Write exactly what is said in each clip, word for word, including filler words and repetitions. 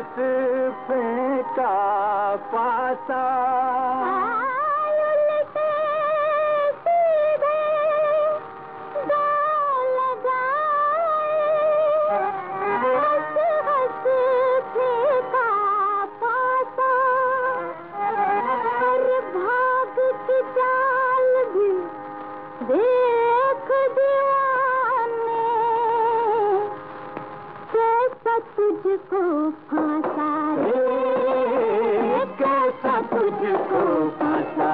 हंस फेंका पासा, उल्टे सीधे दो लगाए, हंस हंस फेंका पासा, और भाग की चाल भी देख दीवाने, कैसा तुझको फांसा रे, कैसा तुझको फांसा।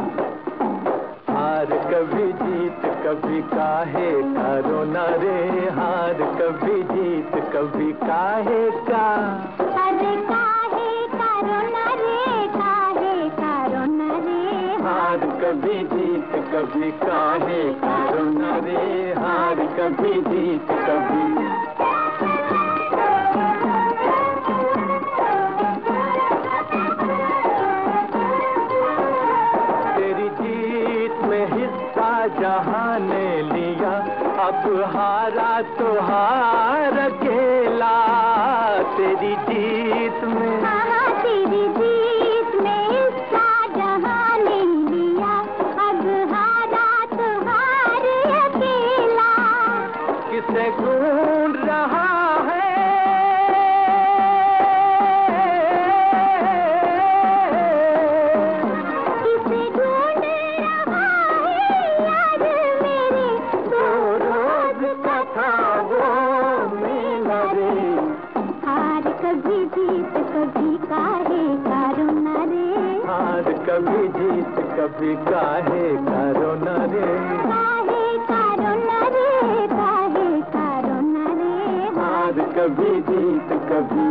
हार कभी जीत कभी काहे का रोना रे, हार कभी जीत कभी काहे का। अरे काहे का रोना रे, काहे का रोना रे, हार कभी जीत कभी काहे का रोना रे, हार कभी जीत कभी। तेरी जीत में हिस्सा जहां ने लिया, अब हारा तो हार अकेला। तेरी जीत में, हाँ तेरी जीत में हिस्सा जहां ने लिया, अब हारा तो हार अकेला। किसे ढूंढ रहा है किसे ढूंढ रहा है यार मेरे, दो रोज का था वो मेला रे। हार कभी जीत कभी काहे का रोना रे, हार कभी जीत कभी काहे का रोना रे, काहे का रोना रे, काहे का रोना रे, हार कभी जीत कभी।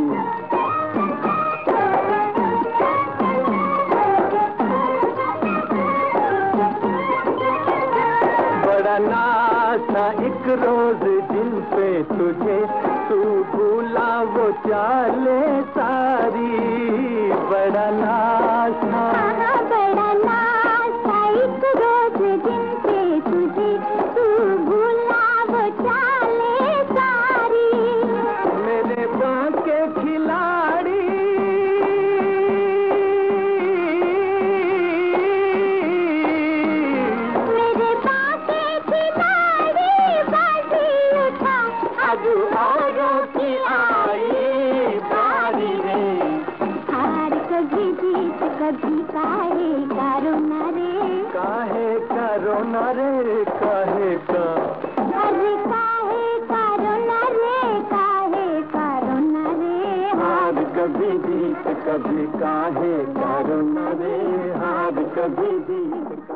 बड़ा नाज था एक रोज जिन पे तुझे, तू भूला वो चाले सारी। बड़ा नाज था, हाँ बड़ा नाज था एक रोज दिन पे तुझे, तू भूला वो चाले सारी। मेरे बांके खिलाड़ी मेरे बाके खिलाड़ी बाजी उठा, अब औरों की आई बारी रे। हार कभी जीत कभी काहे का रोना रे, काहे का रोना रे, काहे का। अरे काहे का रोना रे, काहे का रोना रे, हार कभी जीत कभी काहे का रोना रे, हार कभी जीत।